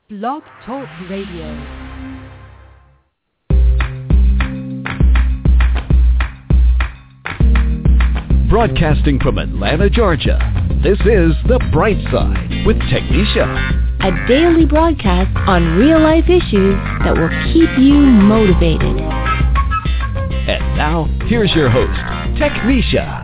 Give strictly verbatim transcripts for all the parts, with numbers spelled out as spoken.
Blog Talk Radio. Broadcasting from Atlanta, Georgia, this is The Bright Side with Technisha. A daily broadcast on real-life issues that will keep you motivated. And now, here's your host, Technisha.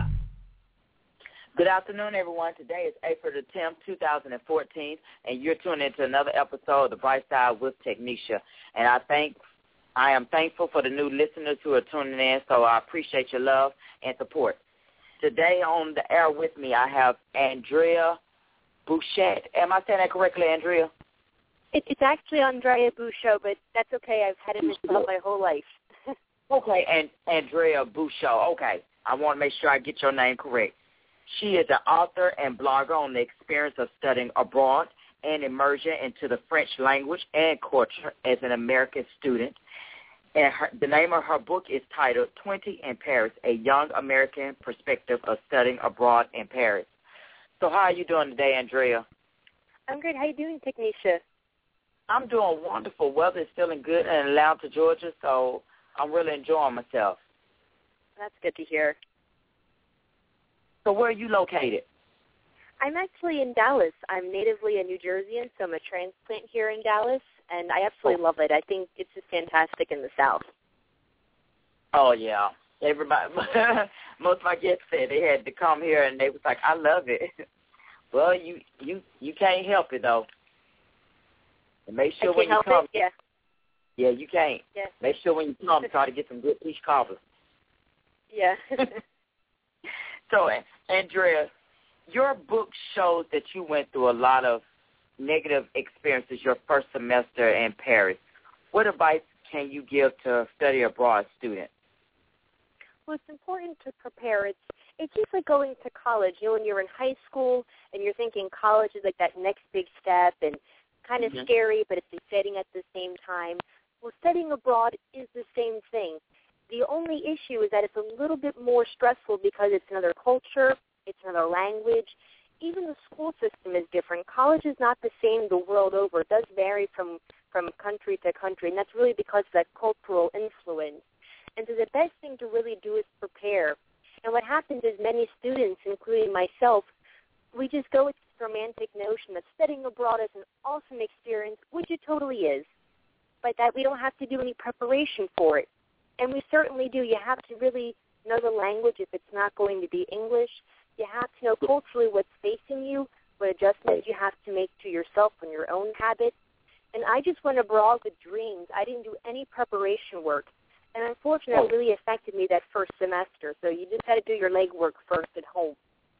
Good afternoon, everyone. Today is April the tenth, two thousand fourteen, and you're tuning into another episode of The Bright Side with Technisha. And I thank, I am thankful for the new listeners who are tuning in, so I appreciate your love and support. Today on the air with me, I have Andrea Bouchette. Am I saying that correctly, Andrea? It, it's actually Andrea Bouchot, but that's okay. I've had it myself my whole life. Okay, and Andrea Bouchot. Okay, I want to make sure I get your name correct. She is an author and blogger on the experience of studying abroad and immersion into the French language and culture as an American student. And her, the name of her book is titled twenty in Paris, A Young American Perspective of Studying Abroad in Paris. So how are you doing today, Andrea? I'm good. How are you doing, Technisha? I'm doing wonderful. Weather is feeling good in Atlanta, Georgia, so I'm really enjoying myself. That's good to hear. So where are you located? I'm actually in Dallas. I'm natively a New Jerseyan, so I'm a transplant here in Dallas, and I absolutely love it. I think it's just fantastic in the South. Oh, yeah. Everybody, most of my guests said they had to come here, and they was like, I love it. Well, you you, you can't help it, though. And make sure I when can't you help come. it? Yeah. Yeah, you can't. Yeah. Make sure when you come, try to get some good peach cobbler. Yeah. So, Andrea, your book shows that you went through a lot of negative experiences your first semester in Paris. What advice can you give to study abroad students? Well, it's important to prepare. It's it's just like going to college. You know, when you're in high school and you're thinking college is like that next big step and kind of mm-hmm. scary, but it's exciting at the same time. Well, studying abroad is the same thing. The only issue is that it's a little bit more stressful because it's another culture, it's another language. Even the school system is different. College is not the same the world over. It does vary from, from country to country, and that's really because of that cultural influence. And so the best thing to really do is prepare. And what happens is many students, including myself, we just go with this romantic notion that studying abroad is an awesome experience, which it totally is, but that we don't have to do any preparation for it. And we certainly do. You have to really know the language if it's not going to be English. You have to know culturally what's facing you, what adjustments you have to make to yourself and your own habits. And I just went abroad with dreams. I didn't do any preparation work. And unfortunately, it really affected me that first semester. So you just got to do your legwork first at home.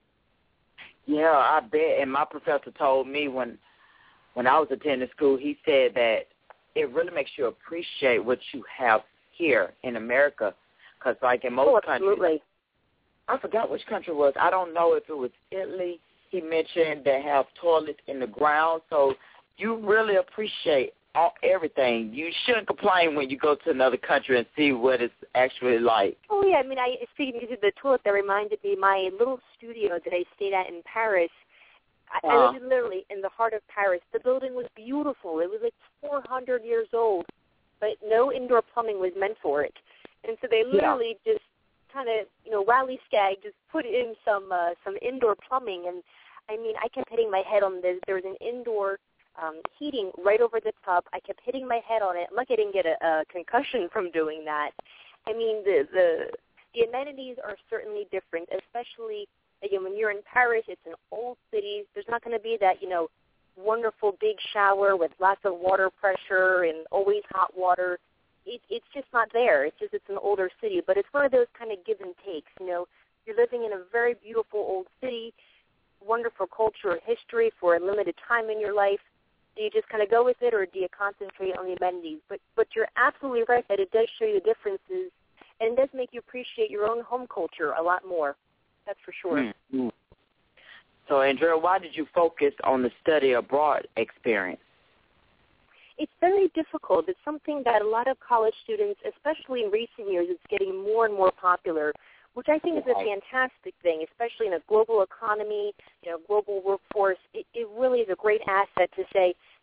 Yeah, I bet. And my professor told me when when I was attending school, he said that it really makes you appreciate what you have here in America, because like in most oh, countries, I forgot which country it was. I don't know if it was Italy. He mentioned they have toilets in the ground, so you really appreciate all, everything. You shouldn't complain when you go to another country and see what it's actually like. Oh, yeah. I mean, I speaking of the toilet, that reminded me my little studio that I stayed at in Paris. I, uh-huh. I lived literally in the heart of Paris. The building was beautiful. It was like four hundred years old. But no indoor plumbing was meant for it. And so they literally yeah. just kind of, you know, rally-skag, just put in some uh, some indoor plumbing. And, I mean, I kept hitting my head on this. There was an indoor um, heating right over the tub. I kept hitting my head on it. I'm lucky I didn't get a, a concussion from doing that. I mean, the, the, the amenities are certainly different, especially, again, when you're in Paris, it's an old city. There's not going to be that, you know, wonderful big shower with lots of water pressure and always hot water. It, it's just not there. It's just it's an older city. But it's one of those kind of give and takes. You know, you're living in a very beautiful old city, wonderful culture and history for a limited time in your life. Do you just kind of go with it, or do you concentrate on the amenities? But but you're absolutely right that it does show you the differences, and it does make you appreciate your own home culture a lot more. That's for sure. Mm-hmm. So, Andrea, why did you focus on the study abroad experience? It's very difficult. It's something that a lot of college students, especially in recent years, it's getting more and more popular, which I think is a fantastic thing, especially in a global economy, you know, global workforce. It, it really is a great asset to say,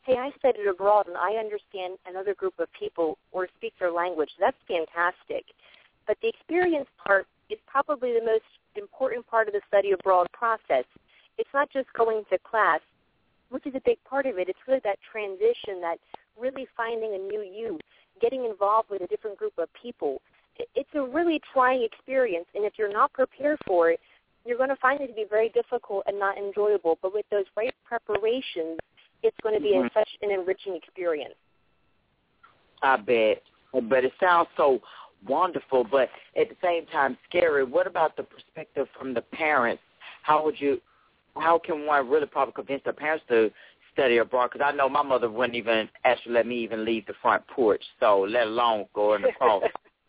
hey, I studied abroad and I understand another group of people or speak their language. That's fantastic. But the experience part is probably the most important part of the study abroad process. It's not just going to class, which is a big part of it. It's really that transition, that really finding a new you, getting involved with a different group of people. It's a really trying experience, and if you're not prepared for it, you're going to find it to be very difficult and not enjoyable. But with those right preparations, it's going to be mm-hmm. a, such an enriching experience. I bet. But it sounds so wonderful, but at the same time scary. What about the perspective from the parents? How would you, how can one really probably convince their parents to study abroad? Because I know my mother wouldn't even actually let me even leave the front porch, so let alone go in the car.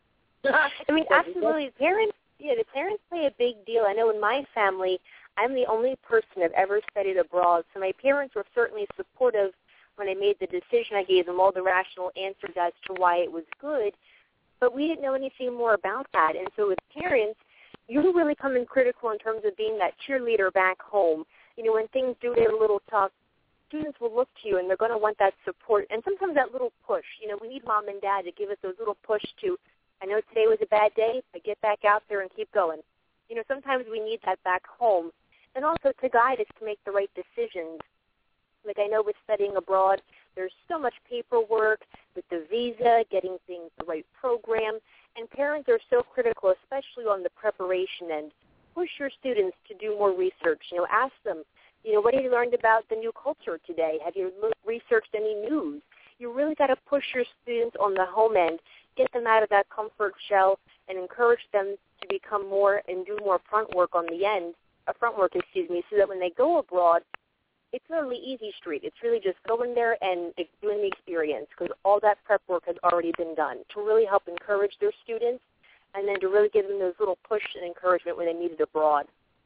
I mean, absolutely. Parents, yeah, the parents play a big deal. I know in my family, I'm the only person I've ever studied abroad, so my parents were certainly supportive when I made the decision. I gave them all the rational answers as to why it was good, but we didn't know anything more about that. And so with parents, you really come in critical in terms of being that cheerleader back home. You know, when things do get a little tough, students will look to you, and they're going to want that support. And sometimes that little push. You know, we need mom and dad to give us those little push to, I know today was a bad day, but get back out there and keep going. You know, sometimes we need that back home. And also to guide us to make the right decisions. Like I know with studying abroad, there's so much paperwork with the visa, getting things, the right program, and parents are so critical, especially on the preparation end. Push your students to do more research. You know, ask them, you know, what have you learned about the new culture today? Have you researched any news? You really got to push your students on the home end, get them out of that comfort shell, and encourage them to become more and do more front work on the end, uh, front work, excuse me, so that when they go abroad, it's really easy street. It's really just going there and doing the experience, because all that prep work has already been done to really help encourage their students and then to really give them those little push and encouragement when they need it abroad.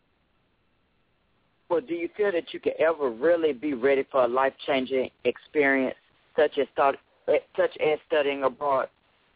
Well, do you feel that you could ever really be ready for a life-changing experience such as, start, such as studying abroad?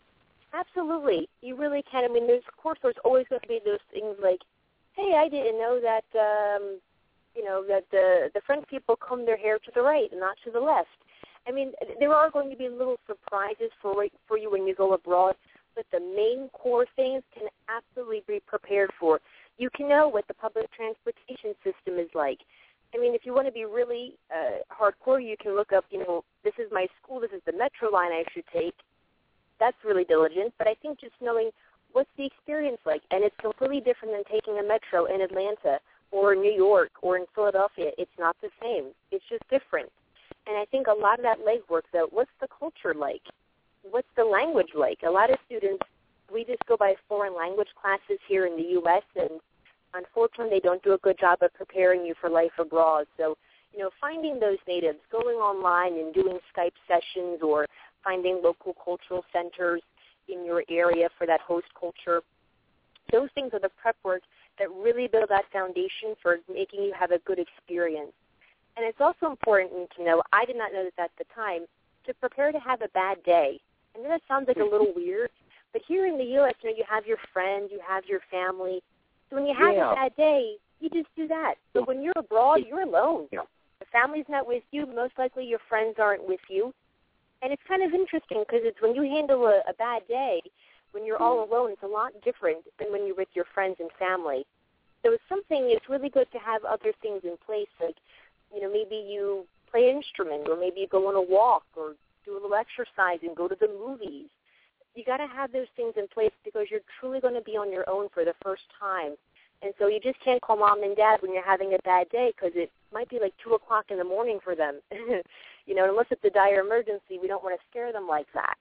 Absolutely. You really can. I mean, there's, of course, there's always going to be those things like, hey, I didn't know that, um, you know, that the, the French people comb their hair to the right and not to the left. I mean, there are going to be little surprises for for you when you go abroad, but the main core things can absolutely be prepared for. You can know what the public transportation system is like. I mean, if you want to be really uh, hardcore, you can look up, you know, this is my school, this is the metro line I should take. That's really diligent, but I think just knowing what's the experience like, and it's completely different than taking a metro in Atlanta or New York or in Philadelphia. It's not the same. It's just different. And I think a lot of that legwork, though, what's the culture like? What's the language like? A lot of students, we just go by foreign language classes here in the U S, and unfortunately they don't do a good job of preparing you for life abroad. So, you know, finding those natives, going online and doing Skype sessions or finding local cultural centers in your area for that host culture, those things are the prep work that really build that foundation for making you have a good experience. And it's also important to know, I did not know this at the time, to prepare to have a bad day. I know that sounds like a little weird, but here in the U S, you know, you have your friend, you have your family. So when you have yeah. a bad day, you just do that. But when you're abroad, you're alone. Yeah. The family's not with you. Most likely your friends aren't with you. And it's kind of interesting because it's when you handle a, a bad day, when you're all alone, it's a lot different than when you're with your friends and family. So it's something, it's really good to have other things in place, like, you know, maybe you play an instrument, or maybe you go on a walk, or do a little exercise and go to the movies. You got to have those things in place because you're truly going to be on your own for the first time. And so you just can't call mom and dad when you're having a bad day because it might be like two o'clock in the morning for them. You know, unless it's a dire emergency, we don't want to scare them like that.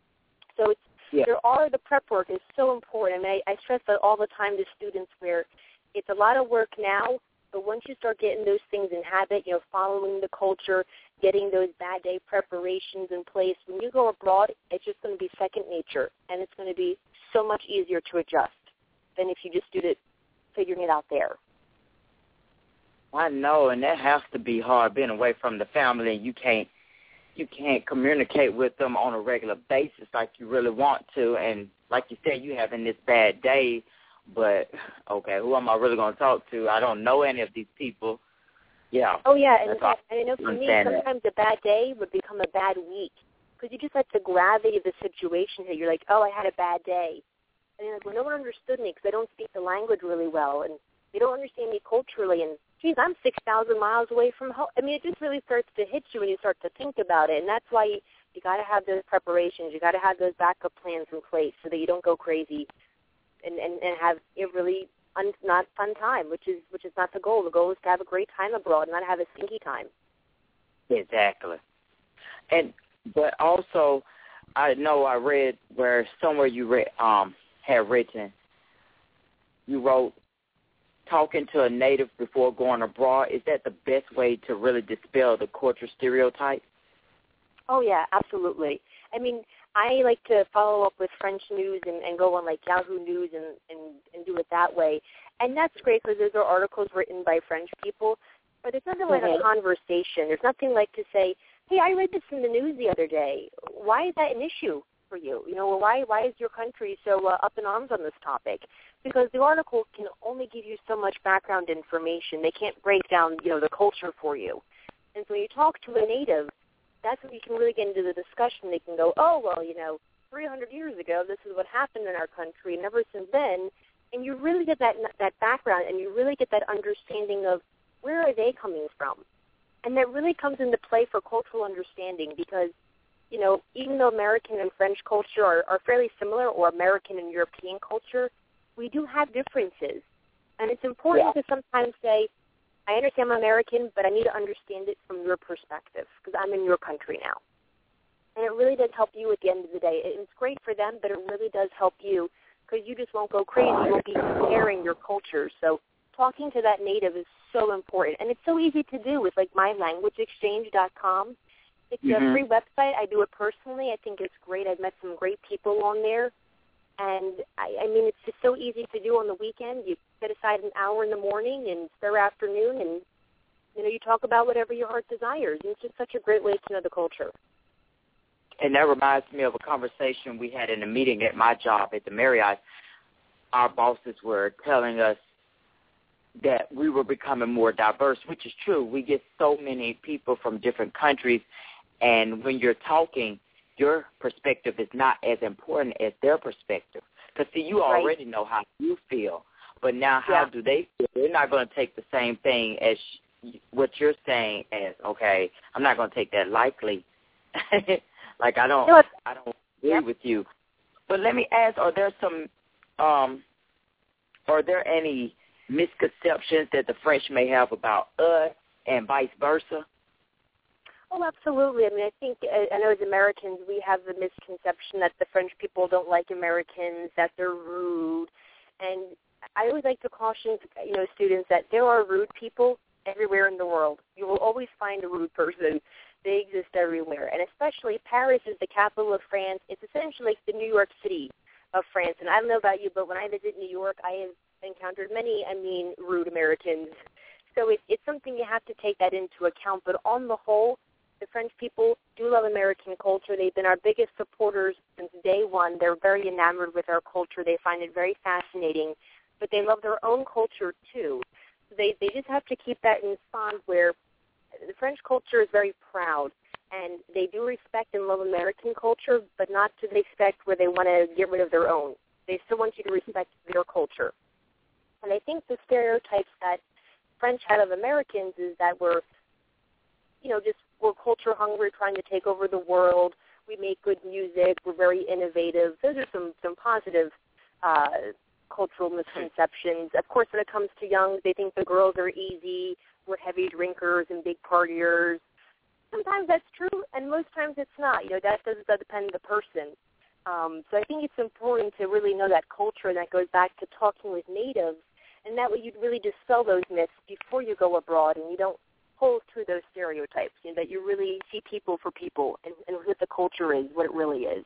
So it's, yeah. there are, the prep work is so important. I mean, I, I stress that all the time to students where it's a lot of work now, but once you start getting those things in habit, you know, following the culture, getting those bad day preparations in place, when you go abroad, it's just going to be second nature, and it's going to be so much easier to adjust than if you just do it figuring it out there. I know, and that has to be hard, being away from the family, and you can't you can't communicate with them on a regular basis like you really want to, and like you said, you having this bad day, but, okay, who am I really going to talk to? I don't know any of these people, Yeah. Oh, yeah, and, That's and I know for me, understand sometimes a bad day would become a bad week because you just let the gravity of the situation hit. You're like, oh, I had a bad day. And you're like, well, no one understood me because I don't speak the language really well, and they don't understand me culturally, and, geez, I'm six thousand miles away from home. I mean, it just really starts to hit you when you start to think about it, and that's why you, you got to have those preparations. You got to have those backup plans in place so that you don't go crazy and, and, and have a really un, not fun time, which is which is not the goal. The goal is to have a great time abroad, not have a stinky time. Exactly. And but also, I know I read where somewhere you read um had written, you wrote, talking to a native before going abroad, is that the best way to really dispel the culture stereotype? Oh, yeah, absolutely. I mean, I like to follow up with French news and, and go on, like, Yahoo News and, and, and do it that way. And that's great because those are articles written by French people. But there's nothing like mm-hmm. a conversation. There's nothing like to say, hey, I read this in the news the other day. Why is that an issue for you? You know, well, why, why is your country so uh, up in arms on this topic? Because the article can only give you so much background information. They can't break down, you know, the culture for you. And so when you talk to a native, that's when you can really get into the discussion. They can go, oh, well, you know, three hundred years ago, this is what happened in our country, and ever since then, and you really get that that background, and you really get that understanding of where are they coming from. And that really comes into play for cultural understanding because, you know, even though American and French culture are, are fairly similar, or American and European culture, we do have differences. And it's important yeah. to sometimes say, I understand I'm American, but I need to understand it from your perspective because I'm in your country now. And it really does help you at the end of the day. It's great for them, but it really does help you because you just won't go crazy. You won't be comparing your cultures. So talking to that native is so important. And it's so easy to do with, like, my language exchange dot com. It's mm-hmm. a free website. I do it personally. I think it's great. I've met some great people on there. And, I, I mean, it's just so easy to do on the weekend. You set aside an hour in the morning and spare afternoon, and, you know, you talk about whatever your heart desires. And it's just such a great way to know the culture. And that reminds me of a conversation we had in a meeting at my job at the Marriott. Our bosses were telling us that we were becoming more diverse, which is true. We get so many people from different countries, and when you're talking, your perspective is not as important as their perspective. Because, see, you right. already know how you feel, but now how yeah. do they feel? They're not going to take the same thing as sh- what you're saying as, okay, I'm not going to take that lightly. Like, I don't, no, I don't agree yep. with you. But let me ask, are there some, um, are there any misconceptions that the French may have about us and vice versa? Oh, absolutely. I mean, I think, I know as Americans, we have the misconception that the French people don't like Americans, that they're rude. And I always like to caution, you know, students that there are rude people everywhere in the world. You will always find a rude person. They exist everywhere. And especially Paris is the capital of France. It's essentially like the New York City of France. And I don't know about you, but when I visit New York, I have encountered many, I mean, rude Americans. So it, it's something you have to take that into account. But on the whole, the French people do love American culture. They've been our biggest supporters since day one. They're very enamored with our culture. They find it very fascinating. But they love their own culture, too. They they just have to keep that in bond where the French culture is very proud, and they do respect and love American culture, but not to the extent where they want to get rid of their own. They still want you to respect their culture. And I think the stereotypes that French had of Americans is that we're, you know, just we're culture hungry, trying to take over the world. We make good music. We're very innovative. Those are some, some positive uh, cultural misconceptions. Of course, when it comes to young, they think the girls are easy. We're heavy drinkers and big partiers. Sometimes that's true, and most times it's not. You know, that does that depend on the person. Um, so I think it's important to really know that culture, and that goes back to talking with natives, and that way you'd really dispel those myths before you go abroad, and you don't hold through those stereotypes, you know, that you really see people for people and, and what the culture is, what it really is.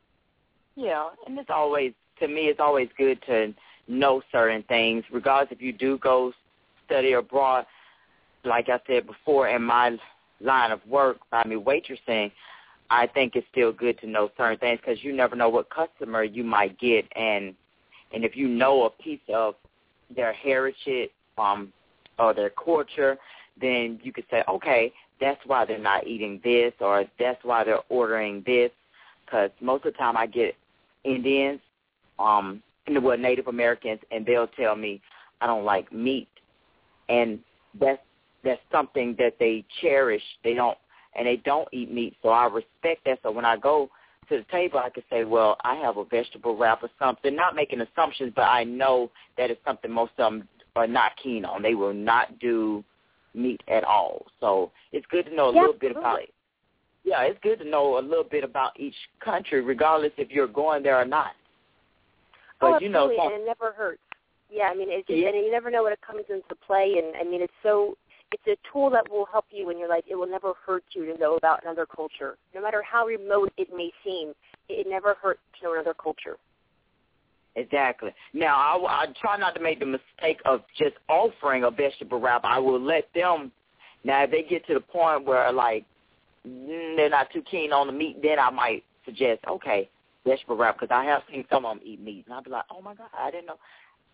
Yeah, and it's always, to me, it's always good to know certain things, regardless if you do go study abroad. Like I said before, in my line of work, I mean, waitressing, I think it's still good to know certain things because you never know what customer you might get. And and if you know a piece of their heritage um, or their culture, then you could say, okay, that's why they're not eating this, or that's why they're ordering this. Because most of the time I get Indians, um, well, Native Americans, and they'll tell me I don't like meat, and that's that's something that they cherish. They don't, and they don't eat meat, so I respect that. So when I go to the table, I can say, well, I have a vegetable wrap or something, not making assumptions, but I know that it's something most of them are not keen on. They will not do meat at all. So it's good to know a yeah, little bit absolutely. about it. Yeah, it's good to know a little bit about each country, regardless if you're going there or not. But, oh, you know, absolutely, and it never hurts. Yeah, I mean, it's just, yeah. and you never know when it comes into play, and, I mean, it's so, it's a tool that will help you in your life. It will never hurt you to know about another culture. No matter how remote it may seem, it never hurts to know another culture. Exactly. Now, I, I try not to make the mistake of just offering a vegetable wrap. I will let them, now if they get to the point where, like, they're not too keen on the meat, then I might suggest, okay, vegetable wrap, because I have seen some of them eat meat. And I'll be like, oh, my God, I didn't know.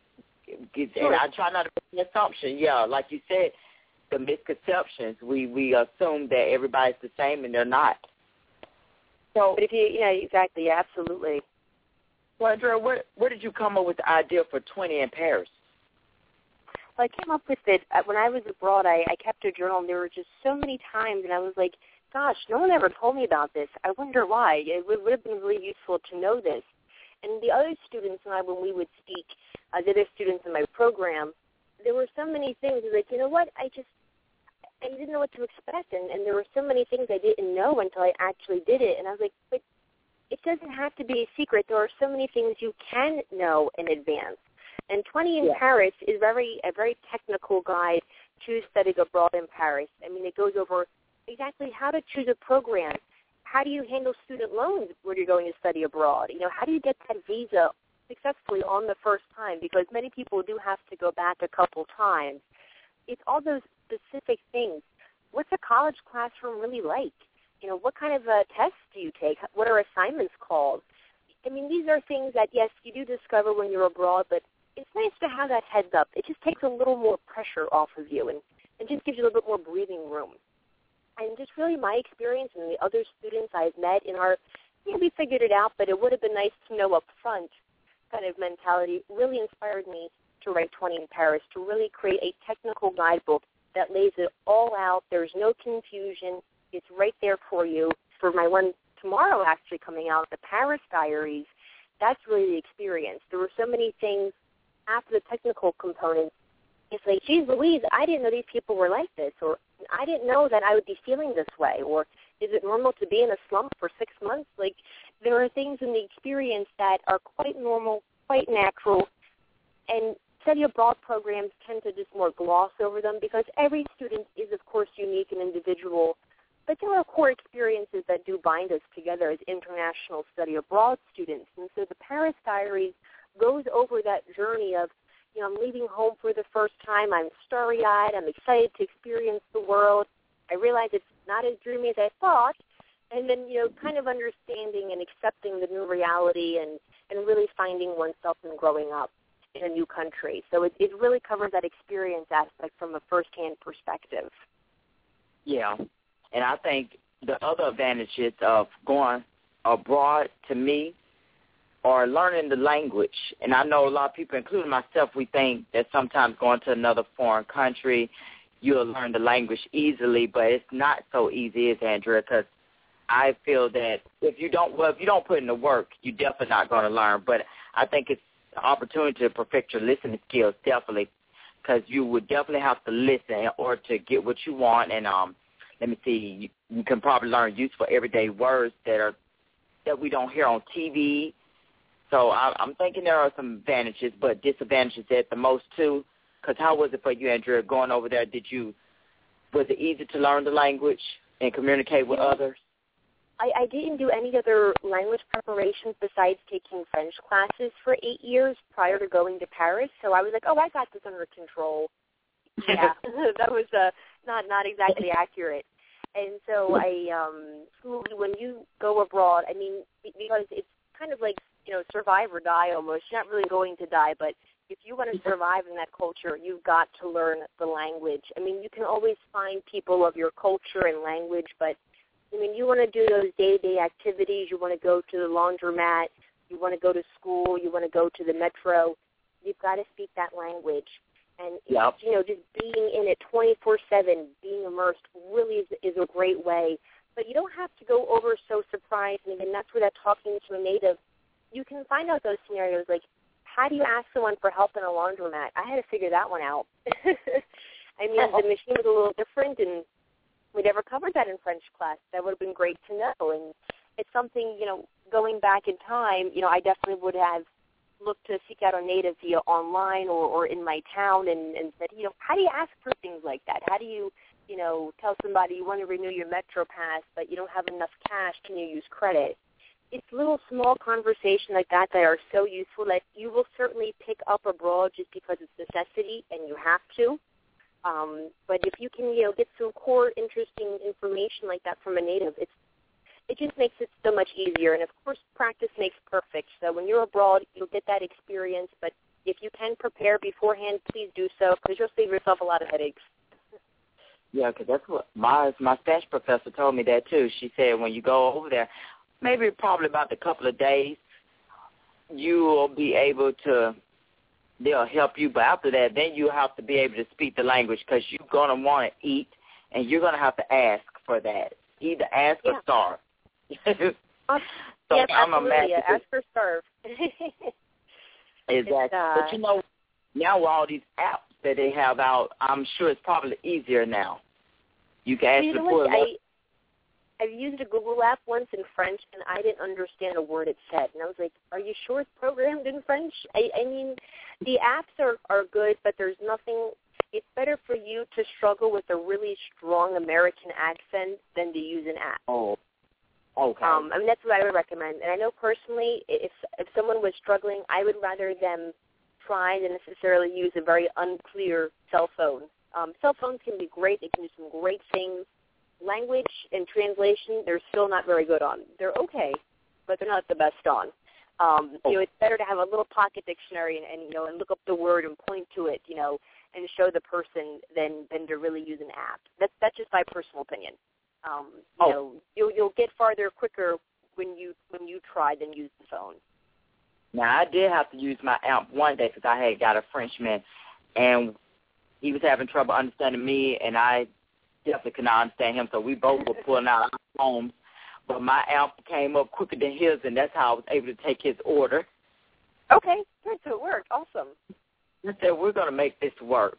And I try not to make an assumption. Yeah, like you said, the misconceptions, we, we assume that everybody's the same, and they're not. So, but if you, yeah, exactly, yeah, absolutely. Well, Andrea, where, where did you come up with the idea for twenty in Paris? Well, I came up with it uh, when I was abroad. I, I kept a journal, and there were just so many times, and I was like, gosh, no one ever told me about this. I wonder why. It would, would have been really useful to know this. And the other students and I, when we would speak, uh, the other students in my program, there were so many things. Like, you know what, I just, I didn't know what to expect, and, and there were so many things I didn't know until I actually did it. And I was like, but it doesn't have to be a secret. There are so many things you can know in advance. And twenty in yeah. Paris is very a very technical guide to studying abroad in Paris. I mean, it goes over exactly how to choose a program. How do you handle student loans when you're going to study abroad? You know, how do you get that visa successfully on the first time? Because many people do have to go back a couple times. It's all those specific things. What's a college classroom really like? You know, what kind of uh, tests do you take? What are assignments called? I mean, these are things that, yes, you do discover when you're abroad, but it's nice to have that heads up. It just takes a little more pressure off of you and, and just gives you a little bit more breathing room. And just really my experience and the other students I've met in our, you know, we figured it out, but it would have been nice to know up front kind of mentality really inspired me to write twenty in Paris, to really create a technical guidebook that lays it all out. There's no confusion. It's right there for you. For my one tomorrow actually coming out, the Paris Diaries, that's really the experience. There were so many things after the technical components. It's like, geez Louise, I didn't know these people were like this, or I didn't know that I would be feeling this way, or is it normal to be in a slump for six months? Like, there are things in the experience that are quite normal, quite natural, and study abroad programs tend to just more gloss over them because every student is, of course, unique and individual, but there are core experiences that do bind us together as international study abroad students. And so the Paris Diaries goes over that journey of, you know, I'm leaving home for the first time. I'm starry-eyed. I'm excited to experience the world. I realize it's not as dreamy as I thought. And then, you know, kind of understanding and accepting the new reality and, and really finding oneself and growing up in a new country. So it, it really covers that experience aspect from a first-hand perspective. Yeah, and I think the other advantages of going abroad, to me, are learning the language. And I know a lot of people, including myself, we think that sometimes going to another foreign country, you'll learn the language easily, but it's not so easy, is it, Andrea? Because I feel that if you don't, well, if you don't put in the work, you're definitely not going to learn. But I think it's an opportunity to perfect your listening skills, definitely, because you would definitely have to listen in order to get what you want. And um, let me see, you, you can probably learn useful everyday words that are that we don't hear on T V. So I, I'm thinking there are some advantages, but disadvantages at the most too. Because how was it for you, Andrea, going over there? Did you was it easy to learn the language and communicate with others? I, I didn't do any other language preparations besides taking French classes for eight years prior to going to Paris. So I was like, oh, I got this under control. Yeah, that was uh, not not exactly accurate. And so I, um, when you go abroad, I mean, because it's kind of like, you know, survive or die almost. You're not really going to die, but if you want to survive in that culture, you've got to learn the language. I mean, you can always find people of your culture and language, but, I mean, you want to do those day-to-day activities. You want to go to the laundromat. You want to go to school. You want to go to the metro. You've got to speak that language. And, yep. you know, just being in it twenty-four seven, being immersed really is, is a great way. But you don't have to go over so surprised. And, again, that's where that talking to a native, you can find out those scenarios like, how do you ask someone for help in a laundromat? I had to figure that one out. I mean, the machine was a little different, and we never covered that in French class. That would have been great to know. And it's something, you know, going back in time, you know, I definitely would have looked to seek out a native via online or, or in my town and, and said, you know, how do you ask for things like that? How do you, you know, tell somebody you want to renew your Metro Pass, but you don't have enough cash, can you use credit? It's little small conversations like that that are so useful that you will certainly pick up abroad just because it's necessity and you have to. Um, but if you can, you know, get some core interesting information like that from a native, it's it just makes it so much easier. And, of course, practice makes perfect. So when you're abroad, you'll get that experience. But if you can prepare beforehand, please do so because you'll save yourself a lot of headaches. Yeah, because that's what my, my Spanish professor told me that, too. She said when you go over there, maybe probably about a couple of days, you will be able to, they'll help you. But after that, then you have to be able to speak the language because you're going to want to eat, and you're going to have to ask for that. Either ask yeah. or starve. so yes, I'm absolutely. Yeah, ask or starve. Exactly. Uh, but, you know, now with all these apps that they have out, I'm sure it's probably easier now. You can actually you know pull what? it up. I, I've used a Google app once in French, and I didn't understand a word it said. And I was like, are you sure it's programmed in French? I, I mean, the apps are, are good, but there's nothing – it's better for you to struggle with a really strong American accent than to use an app. Oh, okay. Um, I mean, that's what I would recommend. And I know personally, if if someone was struggling, I would rather them try than necessarily use a very unclear cell phone. Um, cell phones can be great. They can do some great things. Language and translation, they're still not very good on. They're okay, but they're not the best on. Um, you know, it's better to have a little pocket dictionary and, and you know and look up the word and point to it, you know, and show the person than than to really use an app. That's that's just my personal opinion. Um, you oh. know, you'll you'll get farther quicker when you when you try than use the phone. Now I did have to use my app one day because I had got a Frenchman, and he was having trouble understanding me, and I definitely could not understand him. So we both were pulling out our phones, but my app came up quicker than his, and that's how I was able to take his order. Okay, good. So it worked. Awesome. I said, we're going to make this work.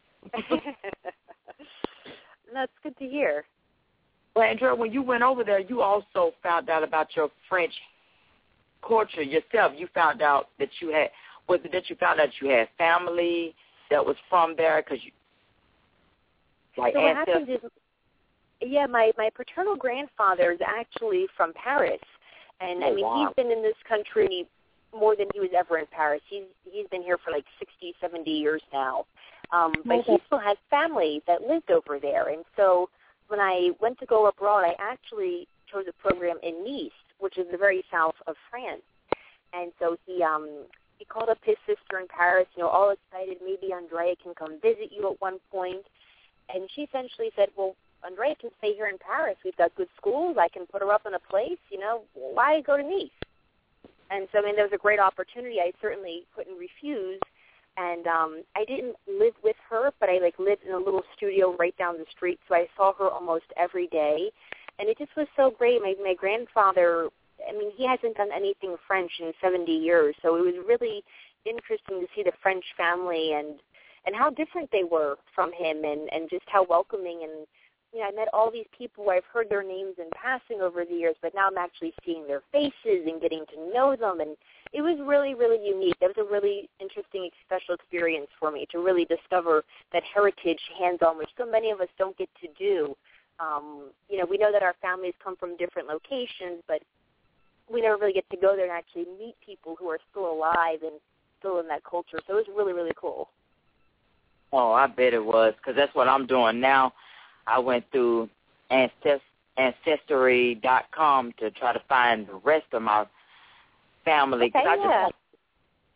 That's good to hear. Well, Andrea, when you went over there, you also found out about your French culture yourself. You found out that you had, was it that you found out you had family that was from there? Because you, like so what ancestors? happens is, yeah, my, my paternal grandfather is actually from Paris. And, oh, I mean, wow. he's been in this country more than he was ever in Paris. He's he's been here for like sixty, seventy years now. Um, but he still has family that lived over there. And so when I went to go abroad, I actually chose a program in Nice, which is the very south of France. And so he um, he called up his sister in Paris, you know, all excited, maybe Andrea can come visit you at one point. And she essentially said, well, Andrea can stay here in Paris. We've got good schools. I can put her up in a place. You know, why go to Nice? And so, I mean, there was a great opportunity. I certainly couldn't refuse. And um, I didn't live with her, but I, like, lived in a little studio right down the street, so I saw her almost every day. And it just was so great. My, my grandfather, I mean, he hasn't done anything French in seventy years, so it was really interesting to see the French family and, and how different they were from him and, and just how welcoming. And, you know, I met all these people where I've heard their names in passing over the years, but now I'm actually seeing their faces and getting to know them. And it was really, really unique. That was a really interesting, special experience for me to really discover that heritage hands-on, which so many of us don't get to do. Um, you know, we know that our families come from different locations, but we never really get to go there and actually meet people who are still alive and still in that culture. So it was really, really cool. Oh, I bet it was, because that's what I'm doing now. I went through Ancestry dot com to try to find the rest of my family. Okay, I yeah. just,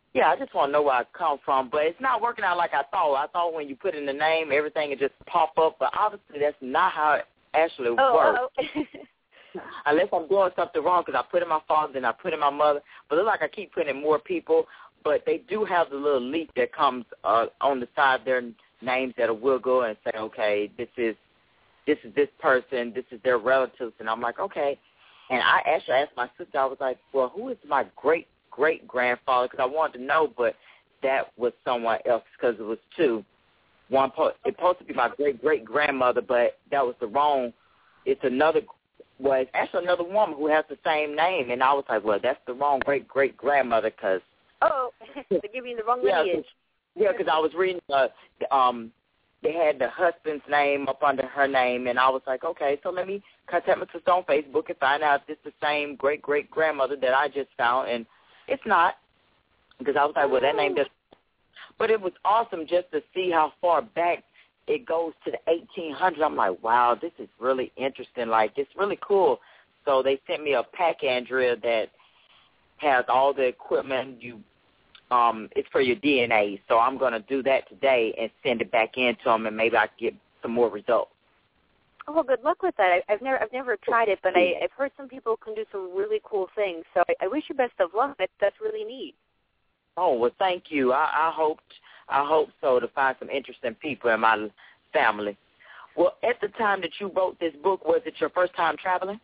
Yeah, I just want to know where I come from, but it's not working out like I thought. I thought when you put in the name, everything would just pop up, but obviously that's not how it actually oh, works. Oh. Unless I'm doing something wrong, because I put in my father and I put in my mother, but it looks like I keep putting in more people, but they do have the little leaf that comes uh, on the side of their names that will go and say, okay, this is this is this person, this is their relatives, and I'm like, okay. And I actually asked my sister, I was like, well, who is my great great-grandfather, because I wanted to know, but that was someone else because it was two. One po- It's supposed to be my great-great-grandmother, but that was the wrong. It's another, well, it's actually another woman who has the same name, and I was like, well, that's the wrong great-great-grandmother because. Oh, they're giving you the wrong lineage. Yeah, because I was reading, uh, um, they had the husband's name up under her name, and I was like, okay, so let me contact my sister on Facebook and find out if it's the same great-great-grandmother that I just found, and it's not, because I was like, well, that name does. But it was awesome just to see how far back it goes to the eighteen hundreds. I'm like, wow, this is really interesting. Like, it's really cool. So they sent me a pack, Andrea, that has all the equipment. You, um, it's for your D N A. So I'm going to do that today and send it back in to them, and maybe I can get some more results. Oh, well, good luck with that. I, I've never, I've never tried it, but I, I've heard some people can do some really cool things. So I, I wish you best of luck. That, that's really neat. Oh well, thank you. I, I hope, I hope so to find some interesting people in my family. Well, at the time that you wrote this book, was it your first time traveling?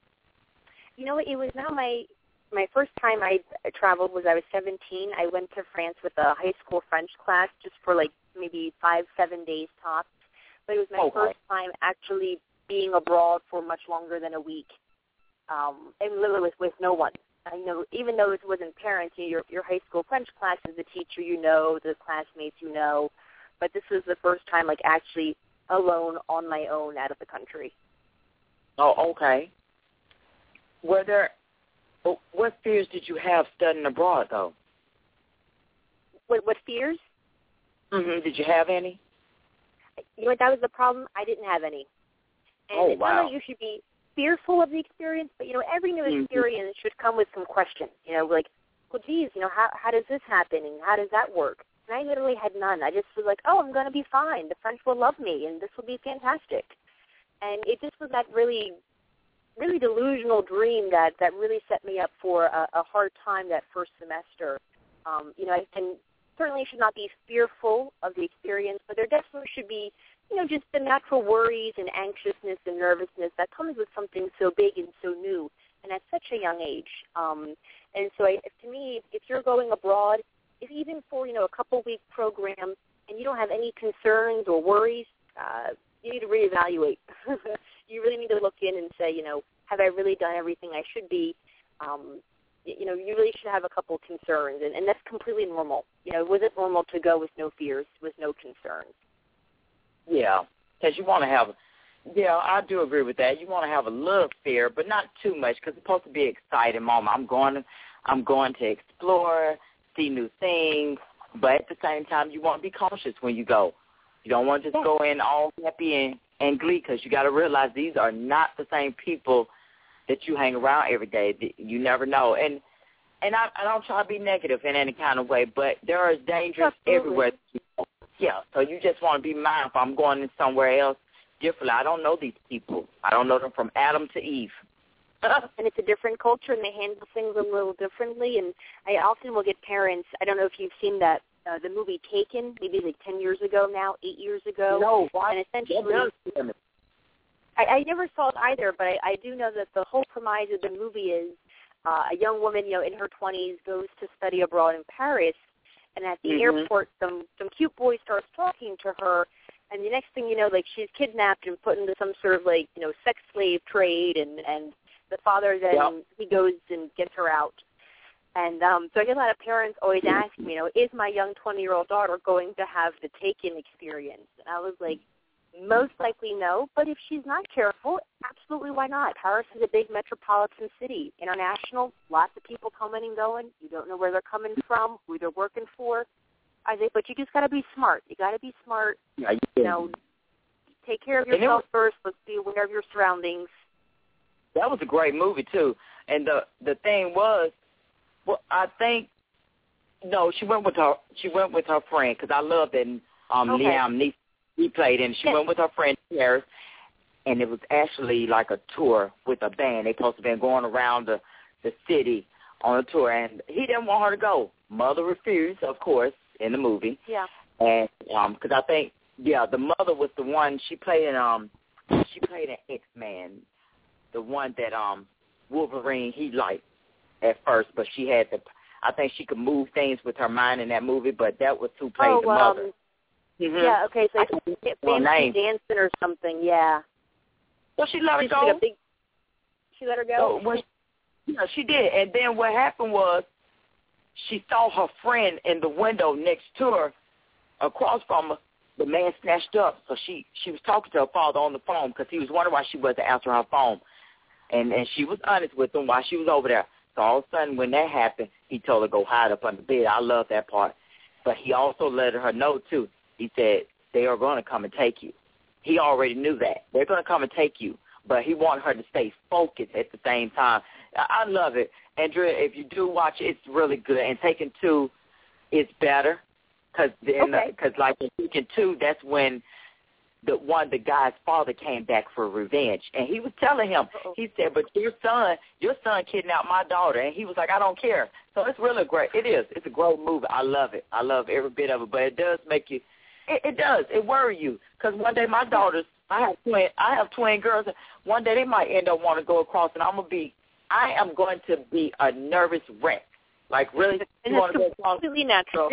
You know what? It was not my my first time I traveled. Was I was seventeen. I went to France with a high school French class just for like maybe five, seven days tops. But it was my okay. first time actually being abroad for much longer than a week, um, and literally with, with no one. I know, even though it wasn't parents, you know, your your high school French class is the teacher you know, the classmates you know, but this was the first time like actually alone on my own out of the country. Oh, okay. Were there, what fears did you have studying abroad though? What what fears? Mm-hmm. Did you have any? You know what, that was the problem. I didn't have any. And oh, it's wow. not that you should be fearful of the experience, but, you know, every new experience mm-hmm. should come with some questions. You know, like, well, geez, you know, how how does this happen and how does that work? And I literally had none. I just was like, oh, I'm going to be fine. The French will love me, and this will be fantastic. And it just was that really, really delusional dream that, that really set me up for a, a hard time that first semester. Um, you know, and certainly should not be fearful of the experience, but there definitely should be, you know, just the natural worries and anxiousness and nervousness that comes with something so big and so new, and at such a young age. Um, and so, I, to me, if you're going abroad, if even for, you know, a couple-week program, and you don't have any concerns or worries, uh, you need to reevaluate. You really need to look in and say, you know, have I really done everything I should be? Um, you know, you really should have a couple concerns, and, and that's completely normal. You know, was it normal to go with no fears, with no concerns? Yeah, because you want to have, yeah, I do agree with that. You want to have a little fear, but not too much, because it's supposed to be an exciting moment. I'm going to, I'm going to explore, see new things, but at the same time, you want to be cautious when you go. You don't want to just go in all happy and, and glee, because you got to realize these are not the same people that you hang around every day. You never know. And and I, I don't try to be negative in any kind of way, but there is dangers Absolutely. everywhere. Yeah, so you just want to be mindful. I'm going in somewhere else differently. I don't know these people. I don't know them from Adam to Eve. And it's a different culture, and they handle things a little differently. And I often will get parents, I don't know if you've seen that, uh, the movie Taken, maybe like ten years ago now, eight years ago. No, why? And essentially, I, I never saw it either, but I, I do know that the whole premise of the movie is uh, a young woman, you know, in her twenties goes to study abroad in Paris, and at the mm-hmm. airport, some some cute boy starts talking to her, and the next thing you know, like, she's kidnapped and put into some sort of, like, you know, sex slave trade, and, and the father then, yep. he goes and gets her out. And um, so I get a lot of parents always ask me, you know, is my young twenty-year-old daughter going to have the Taken experience? And I was like, most likely no, but if she's not careful, absolutely why not? Paris is a big metropolitan city, international, lots of people coming and going. You don't know where they're coming from, who they're working for. I think, but you just got to be smart. You got to be smart. Yeah, you, you know, take care of yourself was, first. Let's be aware of your surroundings. That was a great movie too, and the the thing was, well, I think no, she went with her. She went with her friend because I love that. Um, okay. Liam Neeson, he played in. She yes. went with her friend Paris, and it was actually like a tour with a band. They supposed to be going around the the city on a tour, and he didn't want her to go. Mother refused, of course, in the movie. Yeah. And um, because I think, yeah, the mother was the one she played in. Um, she played in X-Men, the one that um Wolverine he liked at first, but she had the. I think she could move things with her mind in that movie, but that was who played oh, the mother. Um, mm-hmm. Yeah. Okay. So it's Fancy name. Dancing or something. Yeah. So she let her She's go. Like a big, she let her go. So when she, yeah, she did. And then what happened was she saw her friend in the window next to her, across from her. The man snatched up. So she she was talking to her father on the phone because he was wondering why she wasn't answering her phone. And and she was honest with him while she was over there. So all of a sudden when that happened, he told her to go hide up under the bed. I love that part. But he also let her know, too. He said, they are going to come and take you. He already knew that. They're going to come and take you. But he wanted her to stay focused at the same time. I, I love it. Andrea, if you do watch it, it's really good. And Taken Two is better. Because, okay. like, in Taken Two, that's when the one, the guy's father came back for revenge. And he was telling him, Uh-oh. he said, but your son, your son kidnapped my daughter. And he was like, I don't care. So it's really great. It is. It's a great movie. I love it. I love every bit of it. But it does make you, it, it does. It worry you. Because one day my daughters, I have twin, I have twin girls. One day they might end up wanting to go across, and I'm going to be, I am going to be a nervous wreck. Like, really? And you it's go across? Completely natural.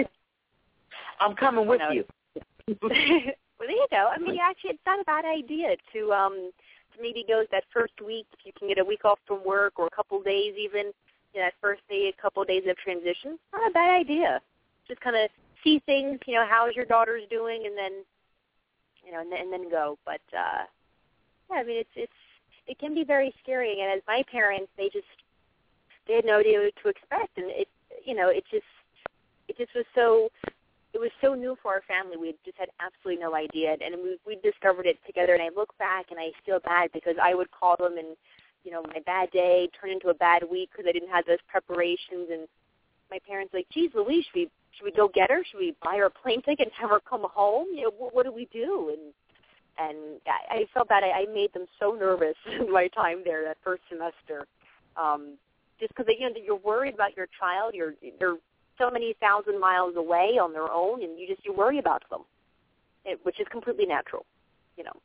I'm coming with you. you. Well, there you go. I mean, actually, it's not a bad idea to um to maybe go that first week. If you can get a week off from work or a couple of days even, you know, that first day, a couple of days of transition, not a bad idea. Just kind of see things, you know, how's your daughter's doing, and then, you know, and then, and then go. But, uh, yeah, I mean, it's, it's, it can be very scary. And as my parents, they just, they had no idea what to expect. And it, you know, it just, it just was so, it was so new for our family. We just had absolutely no idea. And we, we discovered it together. And I look back and I feel bad because I would call them and, you know, my bad day turned into a bad week because I didn't have those preparations. And my parents were like, geez, Louise, should we, should we go get her? Should we buy her a plane ticket and have her come home? You know, what, what do we do? And and I, I felt bad. I, I made them so nervous in my time there that first semester, um, just because you know you're worried about your child. You're they're so many thousand miles away on their own, and you just you worry about them, it, which is completely natural, you know.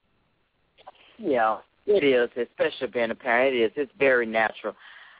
Yeah, it is, especially being a parent. It is. It's very natural.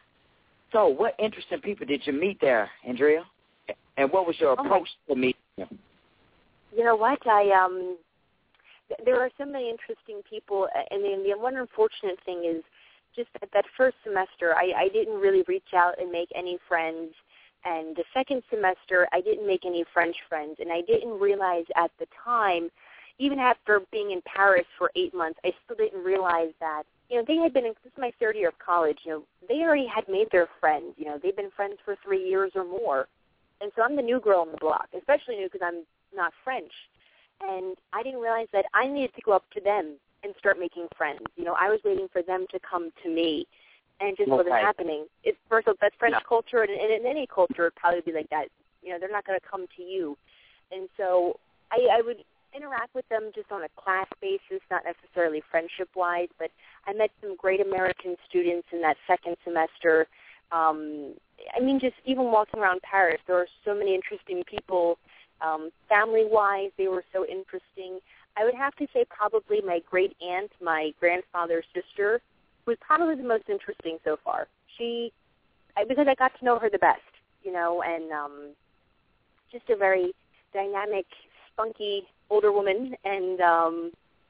So, what interesting people did you meet there, Andrea? And what was your approach oh to meeting them? You know what? I um, th- there are so many interesting people, and the, the one unfortunate thing is just at that first semester, I, I didn't really reach out and make any friends. And the second semester, I didn't make any French friends, and I didn't realize at the time, even after being in Paris for eight months, I still didn't realize that, you know, they had been, in, this is my third year of college, you know, they already had made their friends. You know, they've been friends for three years or more. And so I'm the new girl on the block, especially new because I'm not French. And I didn't realize that I needed to go up to them and start making friends. You know, I was waiting for them to come to me, and it just okay. wasn't happening. It's, first of all, that's French no. culture, and, and in any culture, it would probably be like that. You know, they're not going to come to you. And so I, I would interact with them just on a class basis, not necessarily friendship-wise, but I met some great American students in that second semester. Um, I mean, just even walking around Paris, there are so many interesting people. Um, family-wise, they were so interesting. I would have to say probably my great-aunt, my grandfather's sister, was probably the most interesting so far. She, I, because I got to know her the best, you know, and um, just a very dynamic, spunky older woman. And, um,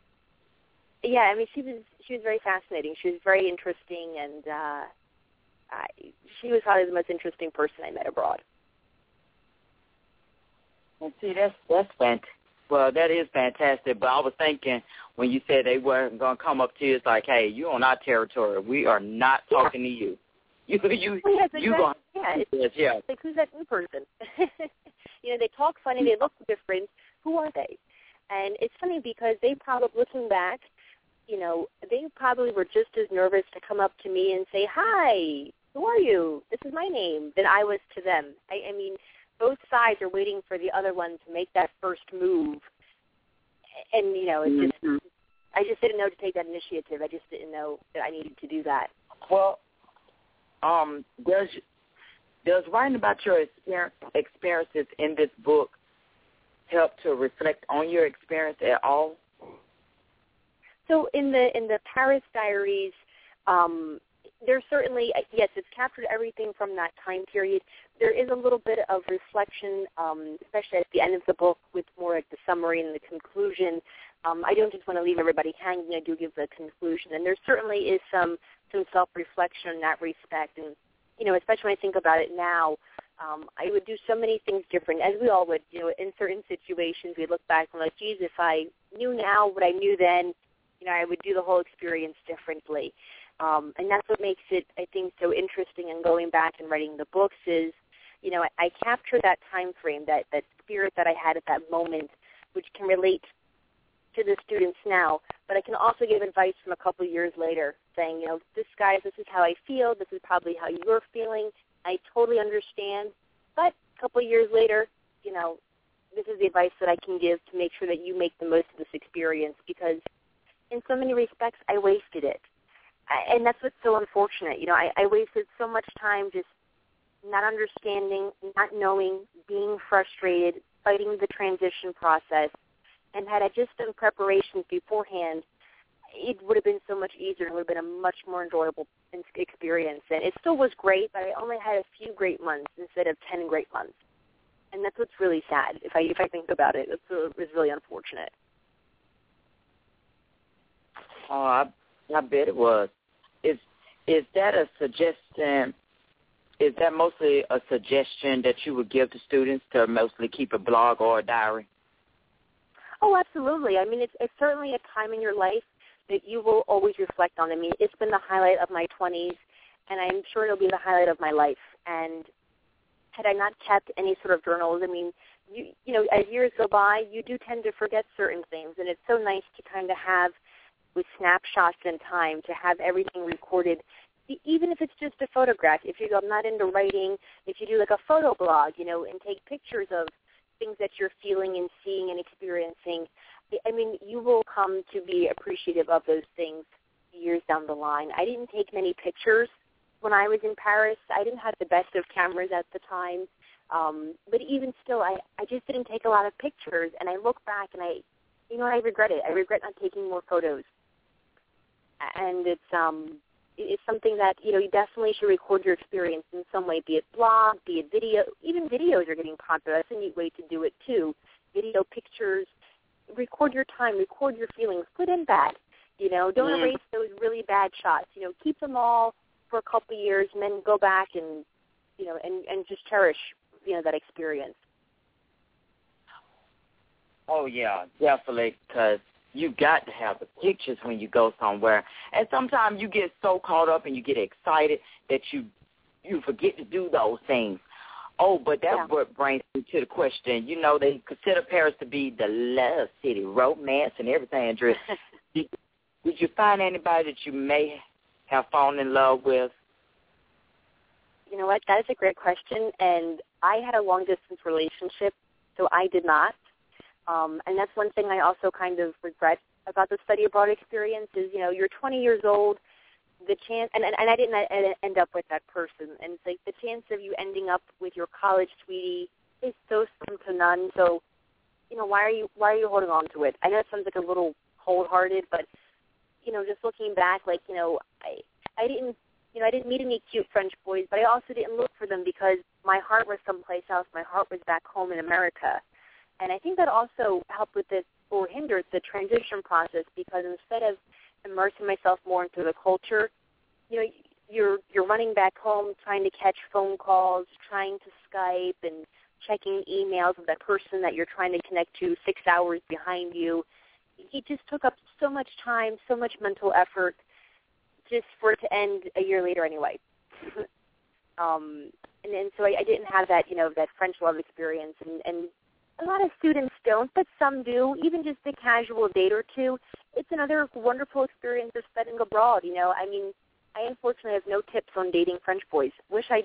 yeah, I mean, she was she was very fascinating. She was very interesting, and uh, I, she was probably the most interesting person I met abroad. And see, that's that's fantastic. Well, that is fantastic. But I was thinking when you said they weren't going to come up to you, it's like, hey, you're on our territory. We are not talking yeah. to you. You, you, well, yes, you exactly. going yeah, it's, yes, yeah. Like, who's that new person? You know, they talk funny, they look different. Who are they? And it's funny because they probably, looking back, you know, they probably were just as nervous to come up to me and say, hi, who are you? This is my name, than I was to them. I, I mean, both sides are waiting for the other one to make that first move. And, you know, it's mm-hmm. just, I just didn't know to take that initiative. I just didn't know that I needed to do that. Well, um, does does writing about your exper- experiences in this book help to reflect on your experience at all? So in the in the Paris Diaries, um, there's certainly, yes, it's captured everything from that time period. There is a little bit of reflection, um, especially at the end of the book with more like the summary and the conclusion. Um, I don't just want to leave everybody hanging. I do give the conclusion. And there certainly is some, some self-reflection in that respect. And, you know, especially when I think about it now, um, I would do so many things different, as we all would. You know, in certain situations, we look back and like, geez, if I knew now what I knew then, you know, I would do the whole experience differently. Um, and that's what makes it, I think, so interesting in going back and writing the books is, you know, I, I capture that time frame, that, that spirit that I had at that moment, which can relate to the students now. But I can also give advice from a couple of years later saying, you know, this, guys, this is how I feel. This is probably how you're feeling. I totally understand. But a couple of years later, you know, this is the advice that I can give to make sure that you make the most of this experience because in so many respects, I wasted it. I, and that's what's so unfortunate. You know, I, I wasted so much time just not understanding, not knowing, being frustrated, fighting the transition process. And had I just done preparations beforehand, it would have been so much easier. It would have been a much more enjoyable experience. And it still was great, but I only had a few great months instead of ten great months. And that's what's really sad, if I if I think about it. It's, it's really unfortunate. Oh, I, I bet it was. Is is that a suggestion? Is that mostly a suggestion that you would give to students to mostly keep a blog or a diary? Oh, absolutely. I mean, it's, it's certainly a time in your life that you will always reflect on. I mean, it's been the highlight of my twenties, and I'm sure it'll be the highlight of my life. And had I not kept any sort of journals, I mean, you, you know, as years go by, you do tend to forget certain things, and it's so nice to kind of have with snapshots in time, to have everything recorded, even if it's just a photograph. If you go, I'm not into writing, if you do like a photo blog, you know, and take pictures of things that you're feeling and seeing and experiencing, I mean, you will come to be appreciative of those things years down the line. I didn't take many pictures when I was in Paris. I didn't have the best of cameras at the time. Um, but even still, I, I just didn't take a lot of pictures. And I look back and I, you know, I regret it. I regret not taking more photos. And it's um, it's something that, you know, you definitely should record your experience in some way, be it blog, be it video. Even videos are getting popular. That's a neat way to do it, too. Video, pictures, record your time, record your feelings, good and bad. You know, don't mm. erase those really bad shots. You know, keep them all for a couple of years and then go back and, you know, and, and just cherish, you know, that experience. Oh, yeah, definitely, because you got to have the pictures when you go somewhere. And sometimes you get so caught up and you get excited that you you forget to do those things. Oh, but that yeah. what brings me to the question. You know, they consider Paris to be the love city, romance and everything. Andrea, did, did you find anybody that you may have fallen in love with? You know what? That is a great question. And I had a long-distance relationship, so I did not. Um, and that's one thing I also kind of regret about the study abroad experience is, you know, you're twenty years old, the chance, and, and, and I didn't end up with that person, and it's like the chance of you ending up with your college sweetie is so slim to none. So, you know, why are you why are you holding on to it? I know it sounds like a little cold-hearted, but, you know, just looking back, like, you know, I I didn't, you know, I didn't meet any cute French boys, but I also didn't look for them because my heart was someplace else. My heart was back home in America. And I think that also helped with this, or hindered the transition process, because instead of immersing myself more into the culture, you know, you're you're running back home trying to catch phone calls, trying to Skype and checking emails of that person that you're trying to connect to six hours behind you. It just took up so much time, so much mental effort, just for it to end a year later anyway. um, and, and so I, I didn't have that, you know, that French love experience, and, and a lot of students don't, but some do. Even just a casual date or two, it's another wonderful experience of studying abroad. You know, I mean, I unfortunately have no tips on dating French boys. Wish I did.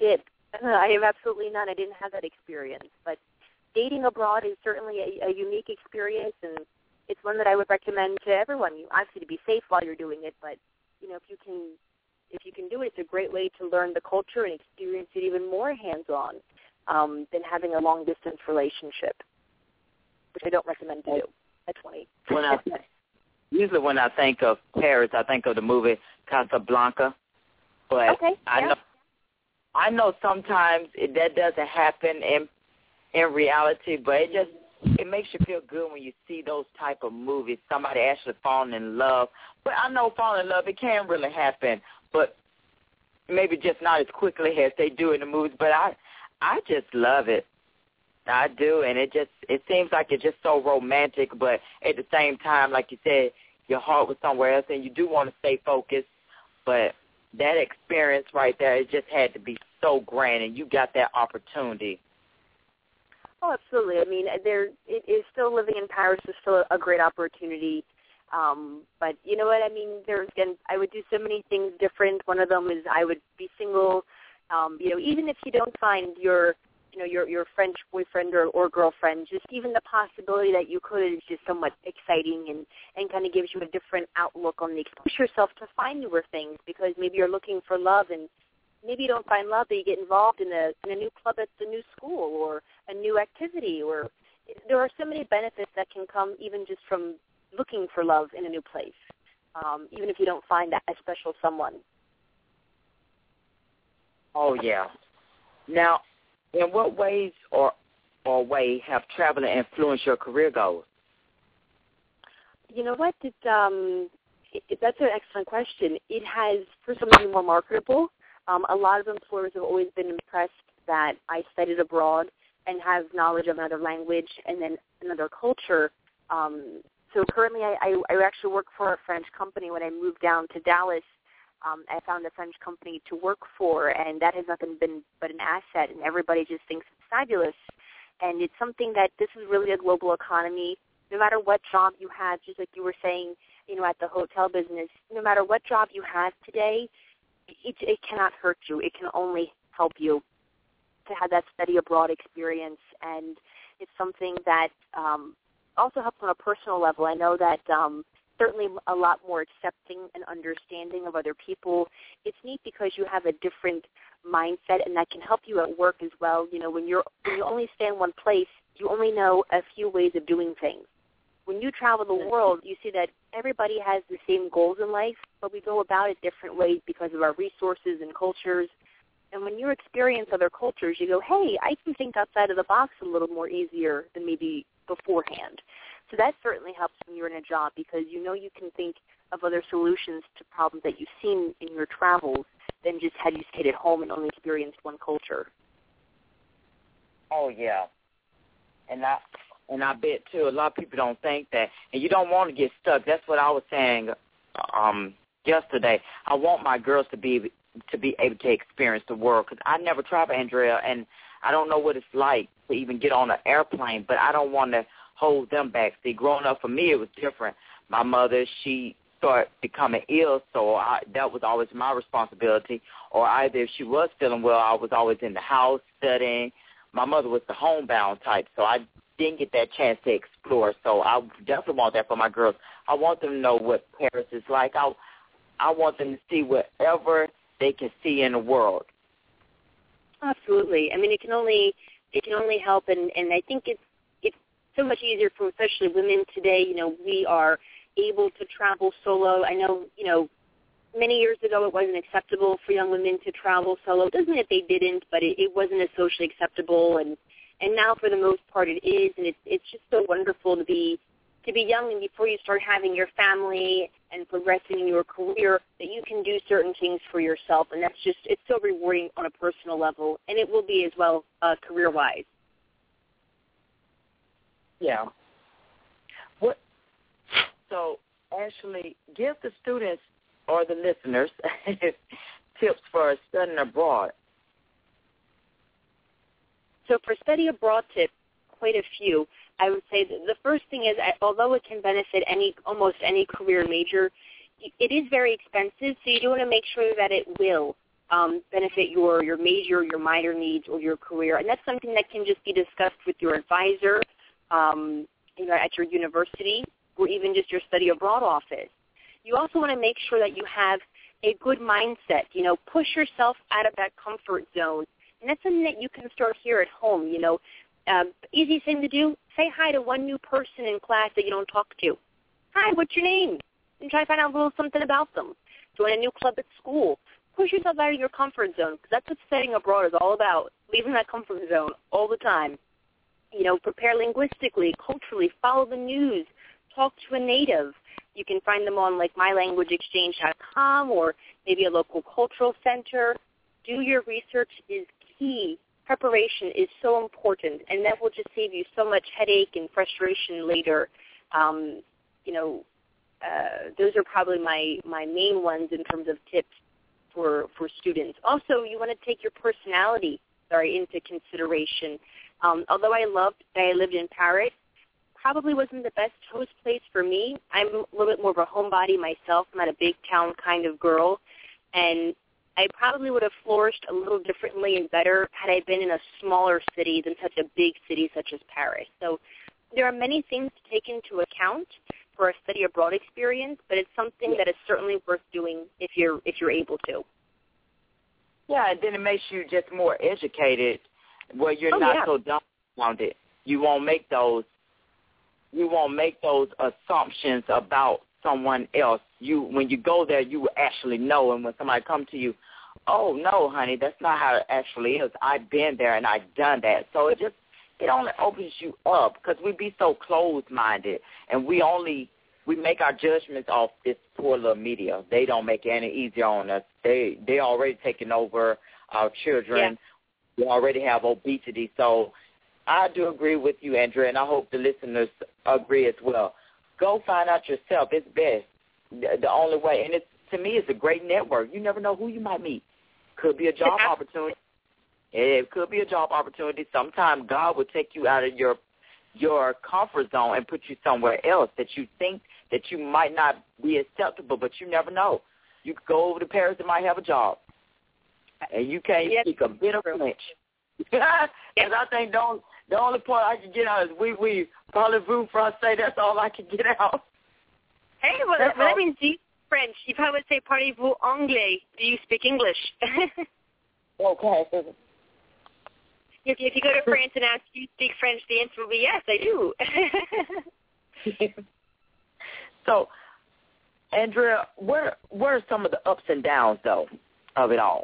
I have absolutely none. I didn't have that experience. But dating abroad is certainly a, a unique experience, and it's one that I would recommend to everyone. You obviously to be safe while you're doing it, but you know if you can if you can do it, it's a great way to learn the culture and experience it even more hands-on um, than having a long-distance relationship, which I don't recommend to do at twenty. When I, usually when I think of Paris, I think of the movie Casablanca. But okay, I yeah. know I know sometimes it, that doesn't happen in in reality, but it just it makes you feel good when you see those type of movies. Somebody actually falling in love. But I know falling in love, it can really happen, but maybe just not as quickly as they do in the movies. But I I just love it. I do, and it just it seems like it's just so romantic, but at the same time, like you said, your heart was somewhere else, and you do want to stay focused, but that experience right there, it just had to be so grand, and you got that opportunity. Oh, absolutely. I mean, there it is still living in Paris is still a great opportunity. Um, but you know what? I mean, there's again, I would do so many things different. One of them is I would be single. Um, you know, even if you don't find your, you know, your your French boyfriend or, or girlfriend, just even the possibility that you could is just somewhat exciting and, and kind of gives you a different outlook on the push yourself to find newer things, because maybe you're looking for love and maybe you don't find love, but you get involved in a in a new club at the new school or a new activity, or there are so many benefits that can come even just from looking for love in a new place, um, even if you don't find that a special someone. Oh, yeah. Now, in what ways or or way have traveling influenced your career goals? You know what? It, um, it, that's an excellent question. It has, first of all, made me more marketable. Um, a lot of employers have always been impressed that I studied abroad and have knowledge of another language and then another culture. Um, so currently I, I, I actually work for a French company. When I moved down to Dallas, um, I found a French company to work for, and that has nothing been but an asset, and everybody just thinks it's fabulous. And it's something that this is really a global economy. No matter what job you have, just like you were saying, you know, at the hotel business, no matter what job you have today, it, it cannot hurt you. It can only help you to have that study abroad experience. And it's something that um, also helps on a personal level. I know that um, certainly a lot more accepting and understanding of other people. It's neat because you have a different mindset, and that can help you at work as well. You know, when you're when you only stay in one place, you only know a few ways of doing things. When you travel the world, you see that everybody has the same goals in life, but we go about it different ways because of our resources and cultures. And when you experience other cultures, you go, hey, I can think outside of the box a little more easier than maybe beforehand. So that certainly helps when you're in a job, because you know you can think of other solutions to problems that you've seen in your travels than just had you stayed at home and only experienced one culture. Oh, yeah. And I, and I bet, too, a lot of people don't think that. And you don't want to get stuck. That's what I was saying um, yesterday. I want my girls to be to be able to experience the world, because I never traveled, Andrea, and I don't know what it's like to even get on an airplane, but I don't want to hold them back. See, growing up for me, it was different. My mother, she started becoming ill, so I, that was always my responsibility. Or either if she was feeling well, I was always in the house studying. My mother was the homebound type, so I didn't get that chance to explore. So I definitely want that for my girls. I want them to know what Paris is like. I, I want them to see whatever they can see in the world. Absolutely. I mean, it can only it can only help, and, and I think it's it's so much easier for especially women today. You know, we are able to travel solo. I know, you know, many years ago it wasn't acceptable for young women to travel solo. It doesn't mean that they didn't, but it, it wasn't as socially acceptable, and, and now for the most part it is, and it's it's just so wonderful to be to be young and before you start having your family and progressing in your career, that you can do certain things for yourself, and that's just, it's so rewarding on a personal level, and it will be as well uh, career-wise. Yeah. What? So, Ashley, give the students or the listeners tips for studying abroad. So for study abroad tips, quite a few. I would say that the first thing is, although it can benefit any almost any career major, it is very expensive, so you do want to make sure that it will um, benefit your, your major, your minor needs, or your career. And that's something that can just be discussed with your advisor um, you know, at your university or even just your study abroad office. You also want to make sure that you have a good mindset. You know, push yourself out of that comfort zone. And that's something that you can start here at home. You know, um, easy thing to do, say hi to one new person in class that you don't talk to. Hi, what's your name? And try to find out a little something about them. Join a new club at school. Push yourself out of your comfort zone, because that's what studying abroad is all about, leaving that comfort zone all the time. You know, prepare linguistically, culturally, follow the news, talk to a native. You can find them on, like, my language exchange dot com or maybe a local cultural center. Do your research is key. Preparation is so important, and that will just save you so much headache and frustration later. Um, you know, uh, those are probably my, my main ones in terms of tips for, for students. Also, you want to take your personality, sorry, into consideration. Um, although I loved that I lived in Paris, probably wasn't the best host place for me. I'm a little bit more of a homebody myself. I'm not a big town kind of girl, and I probably would have flourished a little differently and better had I been in a smaller city than such a big city such as Paris. So there are many things to take into account for a study abroad experience, but it's something that is certainly worth doing if you're if you're able to. Yeah, and then it makes you just more educated, where you're oh, not yeah. so dumbfounded. You won't make those. You won't make those assumptions about someone else. You, when you go there, you will actually know. And when somebody comes to you, oh no, honey, that's not how it actually is. I've been there and I've done that. So it just it only opens you up, because we be so closed-minded, and we only we make our judgments off this poor little media. They don't make it any easier on us. They they already taking over our children. Yeah. We already have obesity. So I do agree with you, Andrea, and I hope the listeners agree as well. Go find out yourself. It's best. The, the only way. And it's, to me, it's a great network. You never know who you might meet. Could be a job yeah. opportunity. It could be a job opportunity. Sometimes God will take you out of your your comfort zone and put you somewhere else that you think that you might not be acceptable, but you never know. You could go over to Paris and might have a job, and you can't yes. speak a bit of French. Because yes. I think the only, the only part I can get out is oui, oui, parlez-vous français. That's all I can get out. Hey, well, that, well that means you French. You probably would say parlez-vous anglais. Do you speak English? Okay. If, if you go to France and ask, do you speak French, the answer will be yes, I do. So, Andrea, where where are some of the ups and downs, though, of it all?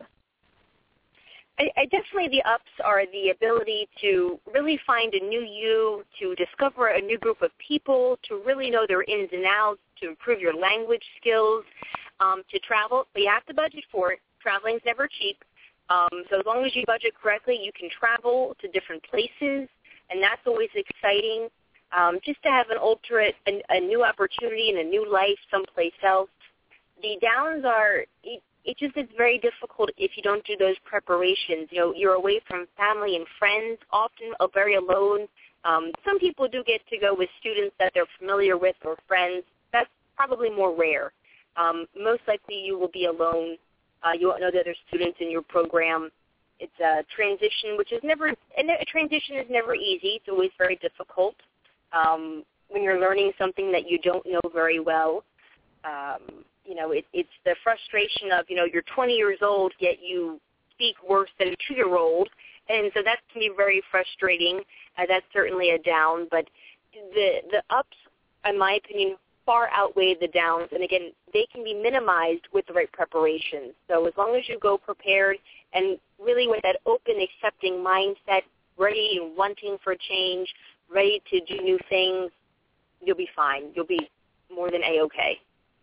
I, I definitely the ups are the ability to really find a new you, to discover a new group of people, to really know their ins and outs, to improve your language skills, um, to travel. But you have to budget for it. Traveling's never cheap. Um, so as long as you budget correctly, you can travel to different places, and that's always exciting. Um, just to have an alternate, a, a new opportunity and a new life someplace else. The downs are, it, it just is very difficult if you don't do those preparations. You know, you're away from family and friends, often very alone. Um, some people do get to go with students that they're familiar with or friends. That's probably more rare. Um, most likely you will be alone. Uh, you won't know the other students in your program. It's a transition, which is never, and a transition is never easy. It's always very difficult um, when you're learning something that you don't know very well. Um, you know, it, it's the frustration of, you know, you're twenty years old, yet you speak worse than a two-year-old. And so that can be very frustrating. Uh, that's certainly a down. But the the ups, in my opinion, far outweigh the downs. And, again, they can be minimized with the right preparation. So as long as you go prepared and really with that open, accepting mindset, ready and wanting for change, ready to do new things, you'll be fine. You'll be more than A-okay.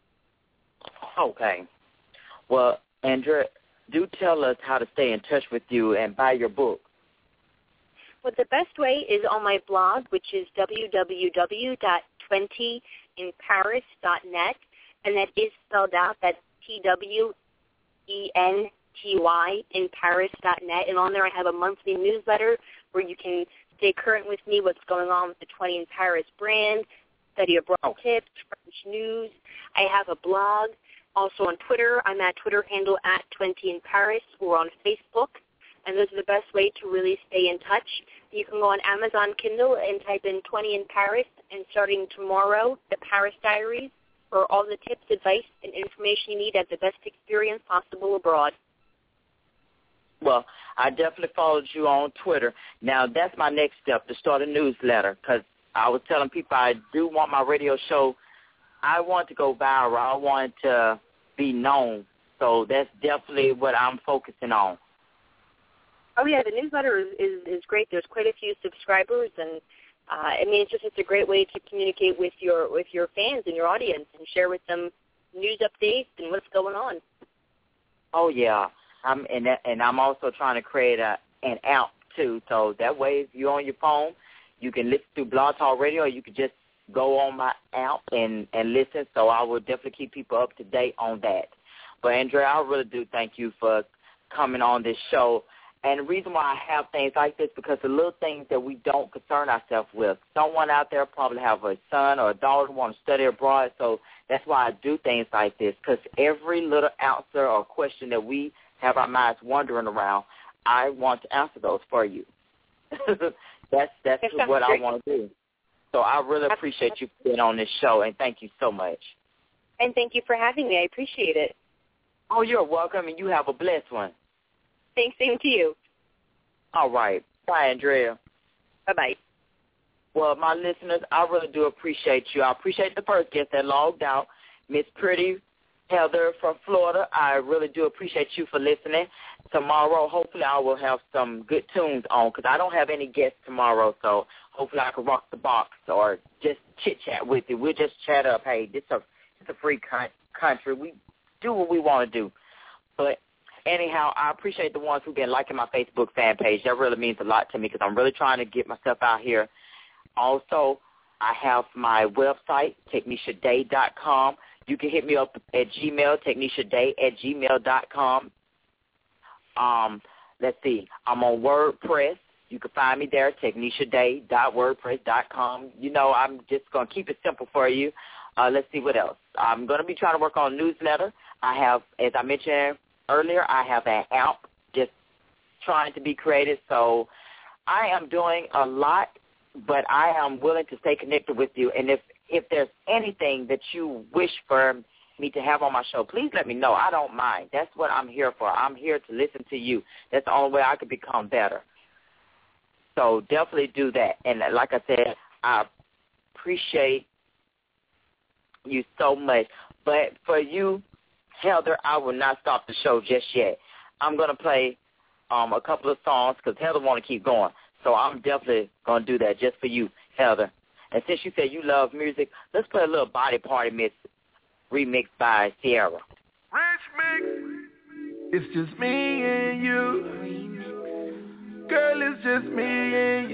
Okay. Well, Andrea, do tell us how to stay in touch with you and buy your book. Well, the best way is on my blog, which is w w w dot twenty in paris dot net, and that is spelled out. That's T W E N T Y in paris dot net, and on there I have a monthly newsletter where you can stay current with me, what's going on with the twenty in Paris brand, study abroad tips, French news. I have a blog. Also on Twitter, I'm at Twitter handle at twenty in Paris, or on Facebook. And those are the best way to really stay in touch. You can go on Amazon Kindle and type in twenty in Paris, and starting tomorrow, the Paris Diaries, for all the tips, advice, and information you need at the best experience possible abroad. Well, I definitely followed you on Twitter. Now, that's my next step, to start a newsletter, because I was telling people I do want my radio show. I want to go viral. I want to be known. So that's definitely what I'm focusing on. Oh, yeah, the newsletter is, is, is great. There's quite a few subscribers, and uh, I mean, it's just it's a great way to communicate with your with your fans and your audience and share with them news updates and what's going on. Oh, yeah. I'm, and, that, and I'm also trying to create a, an app, too, so that way if you're on your phone, you can listen to Blog Talk Radio, or you can just go on my app and, and listen, so I will definitely keep people up to date on that. But, Andrea, I really do thank you for coming on this show. And the reason why I have things like this, because the little things that we don't concern ourselves with. Someone out there probably have a son or a daughter who want to study abroad, so that's why I do things like this, because every little answer or question that we have our minds wandering around, I want to answer those for you. that's that's what I want to do. So I really appreciate you being on this show, and thank you so much. And thank you for having me. I appreciate it. Oh, you're welcome, and you have a blessed one. Thanks, same to you. All right. Bye, Andrea. Bye-bye. Well, my listeners, I really do appreciate you. I appreciate the first guest that logged out, Miss Pretty Heather from Florida. I really do appreciate you for listening. Tomorrow, hopefully, I will have some good tunes on, because I don't have any guests tomorrow, so hopefully I can rock the box or just chit-chat with you. We'll just chat up. Hey, this is a, it's a free country. We do what we want to do. But anyhow, I appreciate the ones who've been liking my Facebook fan page. That really means a lot to me, because I'm really trying to get myself out here. Also, I have my website, technisha day dot com. You can hit me up at Gmail, technisha day at gmail dot com. Um, let's see. I'm on WordPress. You can find me there, technisha day dot wordpress dot com. You know, I'm just going to keep it simple for you. Uh, let's see what else. I'm going to be trying to work on a newsletter. I have, as I mentioned earlier, I have an app just trying to be creative. So I am doing a lot, but I am willing to stay connected with you. And if, if there's anything that you wish for me to have on my show, please let me know. I don't mind. That's what I'm here for. I'm here to listen to you. That's the only way I could become better. So definitely do that. And like I said, I appreciate you so much. But for you, Heather, I will not stop the show just yet. I'm going to play um, a couple of songs, because Heather want to keep going. So I'm definitely going to do that just for you, Heather. And since you said you love music, let's play a little Body Party mix remixed by Sierra. Rich Mix. It's just me and you. Girl, it's just me and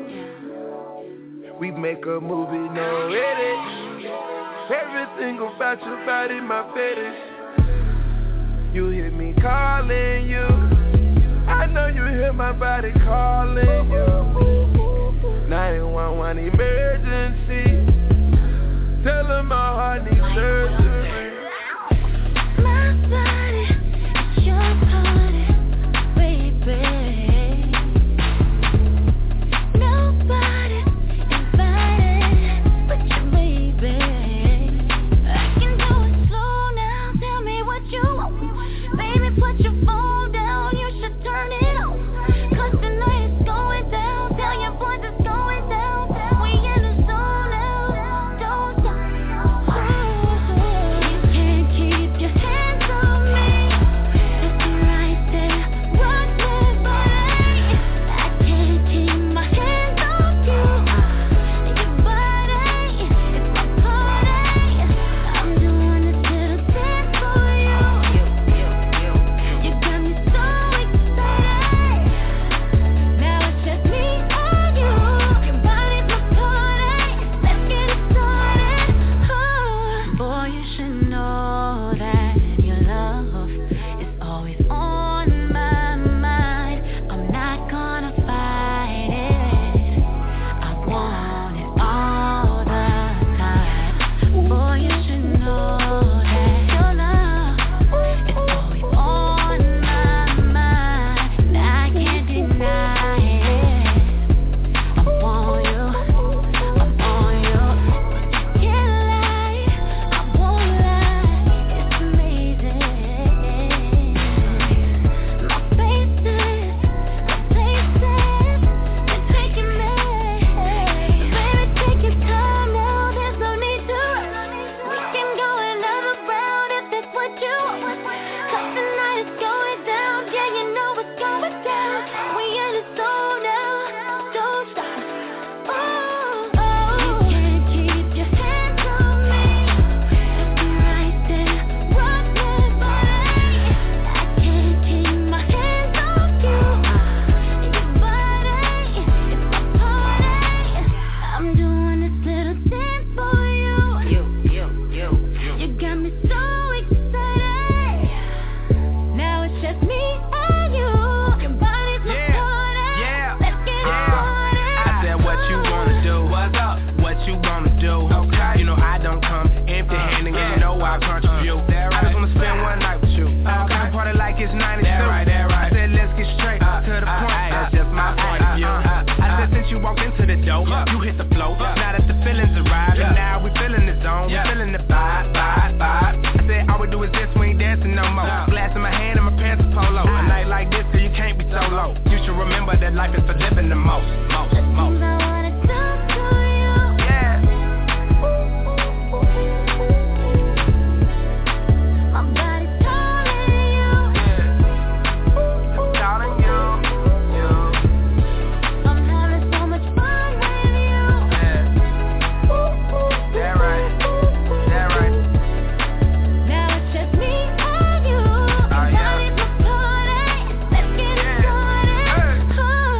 you. We make a movie, no edit. Everything about your body, my fetish. You hear me calling you. I know you hear my body calling you. nine one one emergency. Tell them my heart needs surgery. My body, it's your party, baby. Nobody invited but you, baby. I can do it slow now. Tell me what you want. Baby, put your phone down. You should turn it on. Cause tonight it's going down. Tell your boys it's going down. We in the zone now. Don't stop. Oh, You hit the flow. Now that the feelings arrive, and now we feeling the zone, we feeling the vibe, vibe, vibe. I said all we do is this, we ain't dancing no more. Glass in my hand and my pants are polo. A night like this, so you can't be so low. You should remember that life is for living the most, most, most. I wanna talk to you. Yeah. My body's calling you. Yeah. I'm calling you, you. I'm having so much fun with you. Yeah. That right, that right. Now it's just me and you. Oh, yeah. Body recording. Let's get it started. Oh.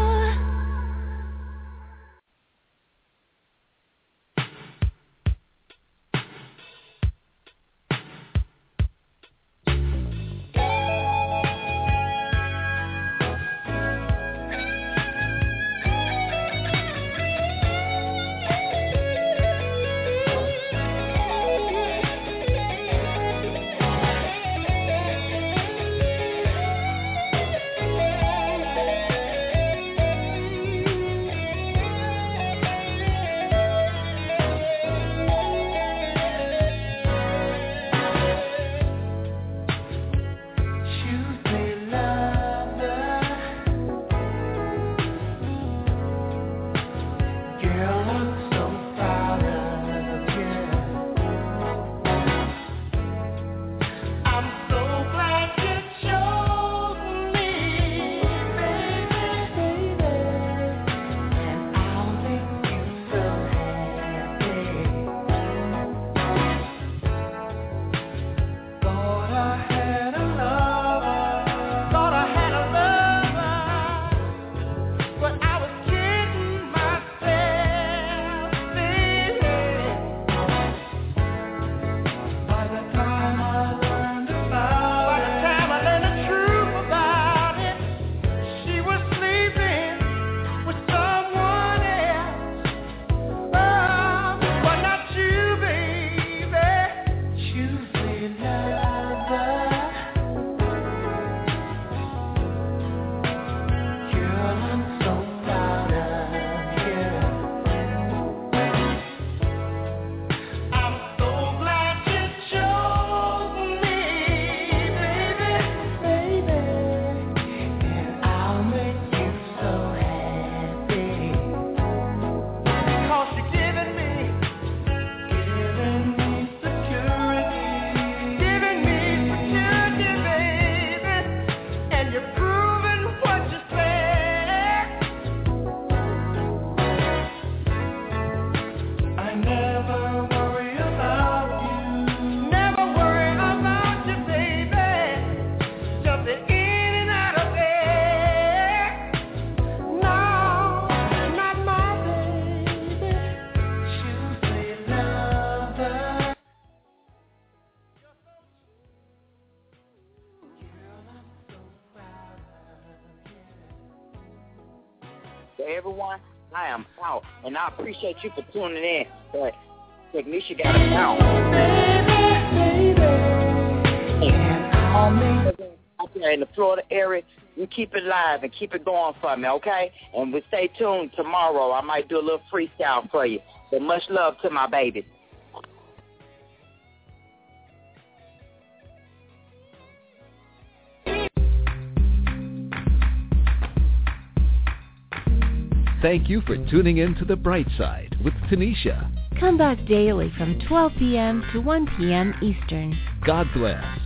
To everyone, I am out, and I appreciate you for tuning in. But Technisha got us out. Out there in the Florida area, you keep it live and keep it going for me, okay? And we stay tuned tomorrow. I might do a little freestyle for you. But much love to my baby. Thank you for tuning in to The Bright Side with Tanisha. Come back daily from twelve p.m. to one p.m. Eastern. God bless.